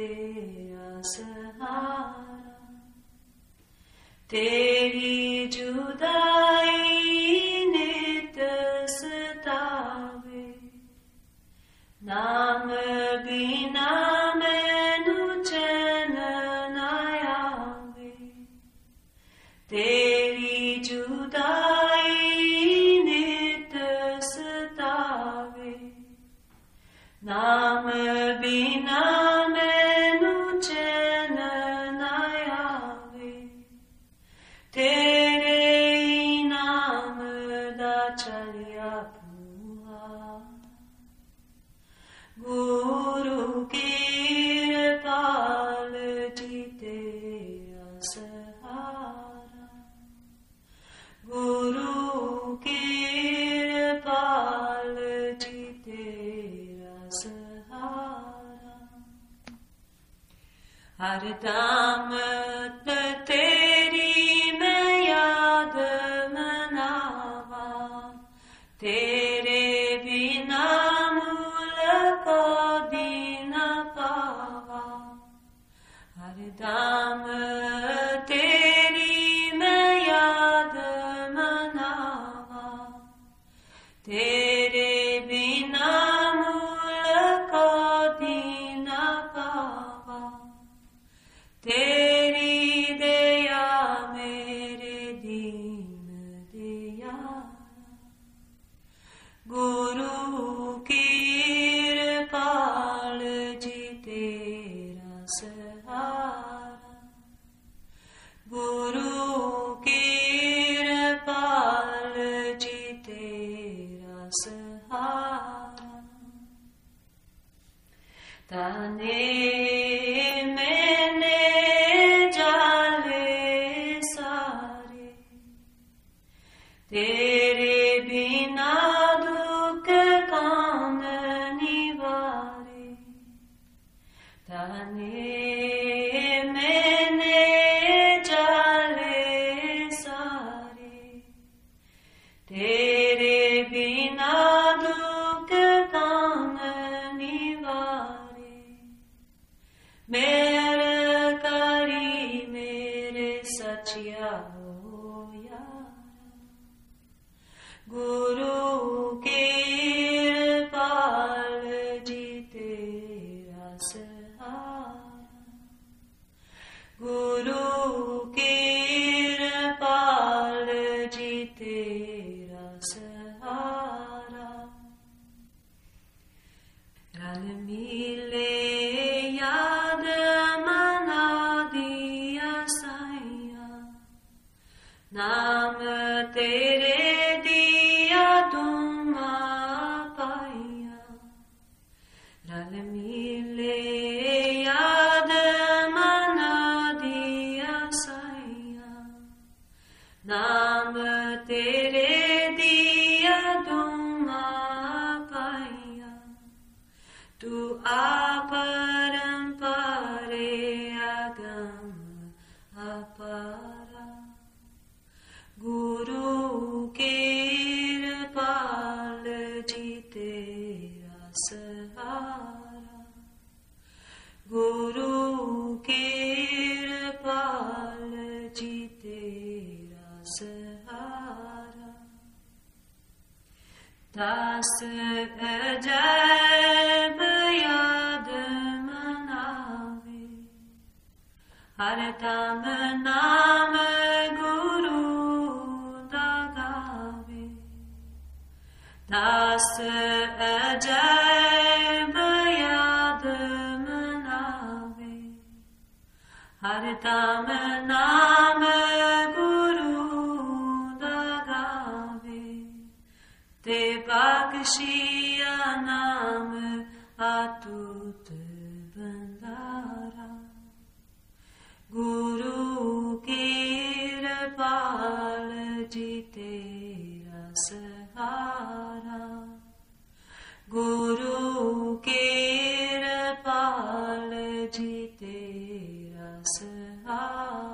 तेरा सहारा। तेरी जुदाई नित सतावे, नाम बिना मैनू चैन न आवे। तेरी जुदाई नित सतावे, नाम बिना मैनू चैन न आवे। तेरे नाम दा चलिया पूआ, गुरु कृपाल जी तेरा सहारा। गुरु कृपाल जी तेरा सहारा। हर दाम तेरी मैं याद मनावा, तेरे बिना मूल कभी न पावा। हर दाम तेरी मैं याद मनावा, तेरे बिना मूल कभी न पावा। तेरी दया मेरे दीन दयाला, गुरु कृपाल जी तेरा सहारा। गुरु कृपाल जी तेरा सहारा। ताने मैंने जाले सारे, तेरे बिना दुख कौन निवारे। ताने मैंने जाले सारे, तेरे बिना दुख कौन निवारे। मेरे करी मेरे सचिया हो यारा, गुरु कृपाल जी तेरा सहारा। गुरु कृपाल जी तेरा सहारा। रल मिले याद मना दिया साइया, नाम तेरे दिया दुआ पाइया। रल मिले याद मना दिया साइया, नाम तेरे दिया दुआ पाइया। तू अपरंपारे अगम अपारा, गुरु कृपाल जी तेरा सहारा। गुरु कृपाल जी तेरा सहारा। दास अजैब याद मनावे, हर दम नाम गुरु दा गावे। दास अजैब याद मनावे, हर दम नाम गुरु दा गावे। ते बख्शिया नाम अतुट बंदारा, गुरु कृपाल जी तेरा सहारा। गुरु कृपाल जी तेरा सहारा।